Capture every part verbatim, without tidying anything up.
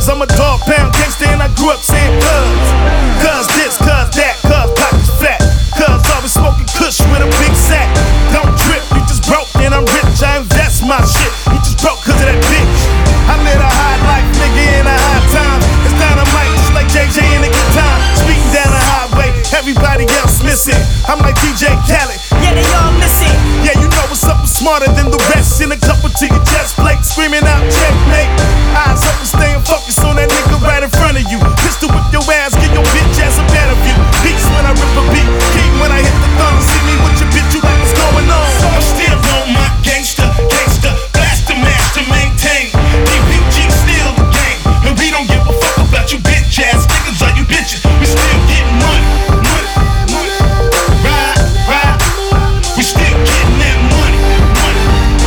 cuz I'm a dog pound gangster and I grew up saying cuz. Cuz this, cuz that, cuz pockets fat. Cuz always smoking kush with a big sack. Don't trip, you just broke and I'm rich. I invest my shit, you just broke cuz of that bitch. I live a high life, nigga, in a high time. It's dynamite, just like J J in a good time. Speeding down the highway, everybody else missing. I'm like D J Khaled, yeah, they all missing. yeah, you know what's up, I'm smarter than the rest. In a couple to your chest plate, screaming out checkmate. Eyes open, staying focused on that nigga right in front of you. Pistol whip your ass, get your bitch ass a better view. Beats when I rip a beat, king when I hit the thumb. See me with your bitch, you like what's going on. I'm still on my gangster, gangster, blaster, master, maintain. D P G still the game, and we don't give a fuck about you bitch ass niggas or you bitches. We still getting money, money, money. Ride, ride, we still getting that money, money.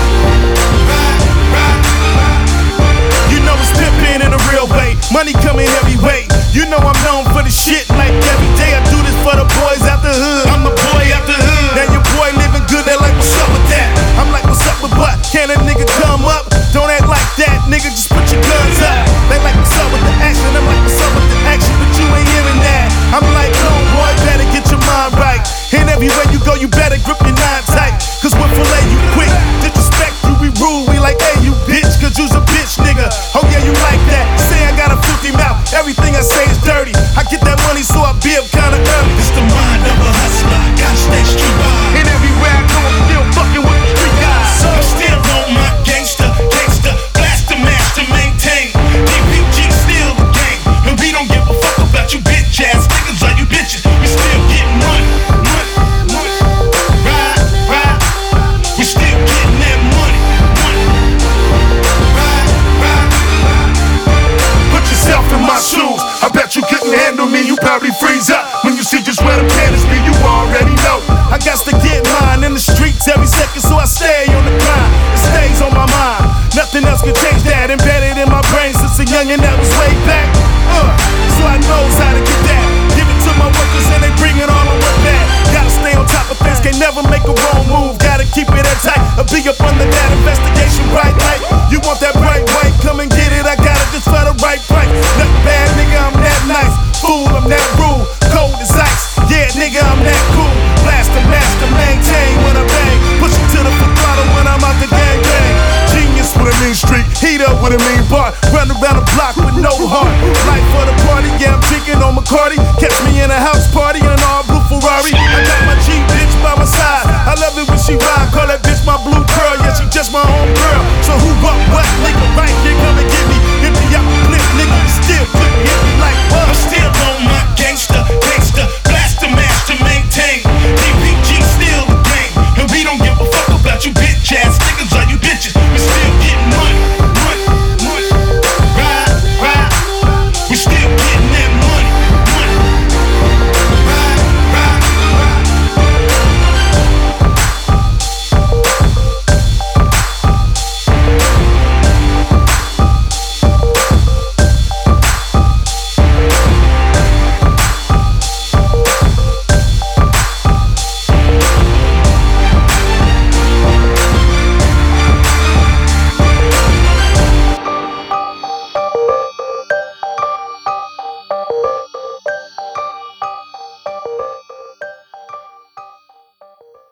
Ride, ride, ride. You know it's pimpin' in a real way, money coming heavyweight. You know I'm known for the shit, like every day I do this for the boys out the hood. I'm the boy out the hood. Now your boy living good, they like what's up with that. I'm like what's up with what? Can a nigga come up? Don't act like that, nigga, just put your guns up. They like what's up with the action, I'm like what's up with the action, but you ain't hearing that. I'm like, come boy, better get your mind right. And everywhere you go, you better grip your nine tight. Cause we'll fillet you quick, disrespect you, we rule. We like, hey you bitch, cause you's a bitch nigga. Oh yeah, you like that, say I got a filthy mouth, everything I say is dirty. I get that money so I be up kinda early. It's the mind of a hustler, gotta stay street wide. And everywhere I go, I'm still fucking with the street guys. I'm still on my gangster, gangster, blaster, master, maintain. D P G still the game, and we don't give a fuck about you bitch ass niggas or you bitches. We still getting money, money, money. Ride, ride, we still getting that money, money. Ride, ride, ride. Put yourself in my shoes, I bet you couldn't handle me, you probably freeze up. When you see just where the panties be, you already know I got to get mine in the streets every second, so I stay on the grind. It stays on my mind, nothing else can change that. Embedded in my brain since a youngin' that was way back. uh, So I knows how to get that. Give it to my workers and they bring it all on work back. Gotta stay on top of things, can't never make a wrong move. Gotta keep it airtight, a be up under that investigation bright light. You want that bright white, come and get it, I got it just for the right price.